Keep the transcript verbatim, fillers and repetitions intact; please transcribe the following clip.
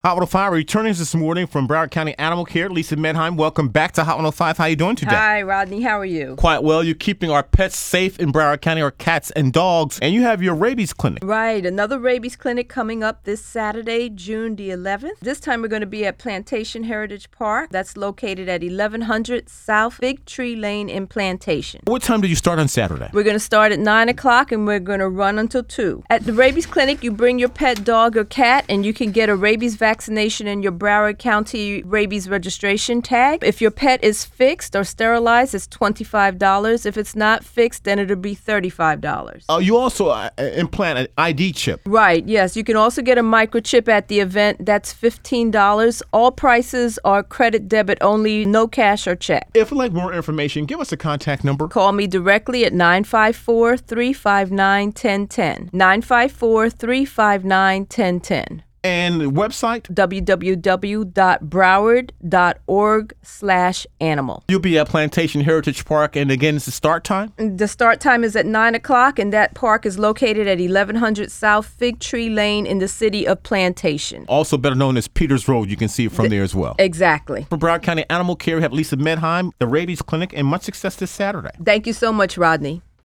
Hot one oh five returning this morning from Broward County Animal Care. Lisa Medheim, welcome back to Hot one oh five. How are you doing today? Hi, Rodney. How are you? Quite well. You're keeping our pets safe in Broward County, our cats and dogs, and you have your rabies clinic. Right. Another rabies clinic coming up this Saturday, June the eleventh. This time we're going to be at Plantation Heritage Park. That's located at eleven hundred South Fig Tree Lane in Plantation. What time did you start on Saturday? We're going to start at nine o'clock and we're going to run until two. At the rabies clinic, you bring your pet dog or cat and you can get a rabies vaccination in your Broward County rabies registration tag. If your pet is fixed or sterilized, it's twenty-five dollars. If it's not fixed, then it'll be thirty-five dollars. Oh, uh, you also uh, implant an I D chip. Right, yes. You can also get a microchip at the event. That's fifteen dollars. All prices are credit debit only, no cash or check. If you'd like more information, give us a contact number. Call me directly at nine five four, three five nine, one zero one zero. nine five four, three five nine, one zero one zero. And website? w w w dot broward dot org slash animal. You'll be at Plantation Heritage Park, and again, it's the start time? The start time is at nine o'clock, and that park is located at eleven hundred South Fig Tree Lane in the city of Plantation. Also better known as Peters Road. You can see it from the, there as well. Exactly. From Broward County Animal Care, we have Lisa Medheim, the Rabies Clinic, and much success this Saturday. Thank you so much, Rodney.